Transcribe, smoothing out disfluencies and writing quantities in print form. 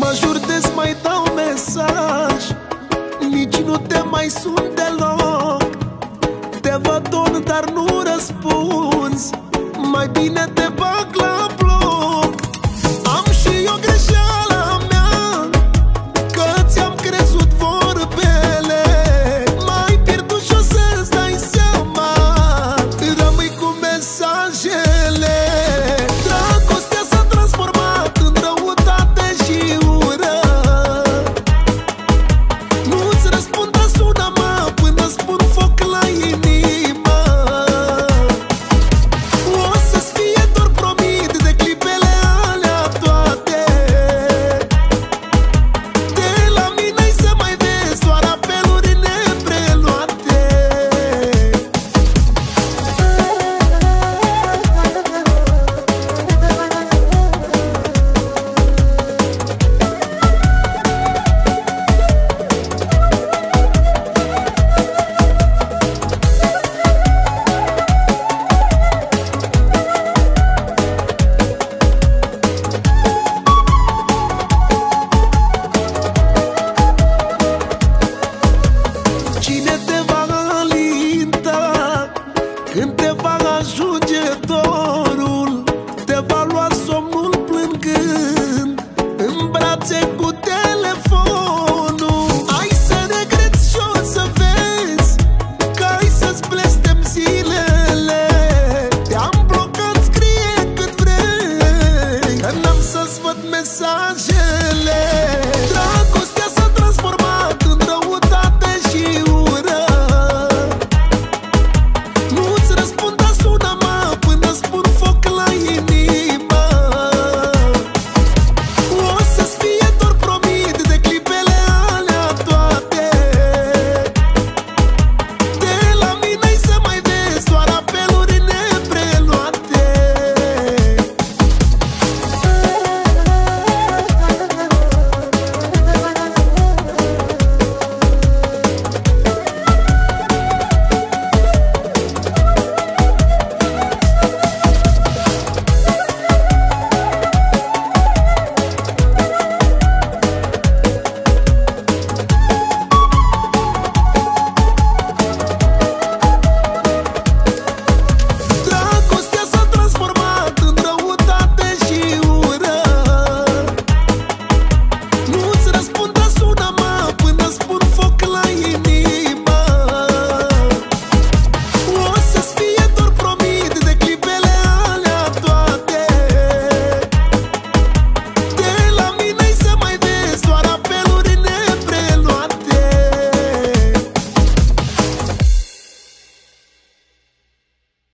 jur de-ți mai dau mesaj, nici nu te mai sun deloc. Te văd dorm, dar nu răspunzi, mai bine te bag la bloc. Am și eu greșeala mea, că ți-am crezut vorbele. M-ai pierdut și o să-ți dai seama, rămâi cu mesajele. Dragostea s-a transformat în răutate și ură. Nu-ți răspund, dar sună-mă până spun foc la inimă. O să-ți fie doar promit de clipele alea toate. De la mine-i să mai vezi doar apeluri nepreluate. Cine te va alinta când te va ajunge dorul? Te va lua somnul plângând în brațe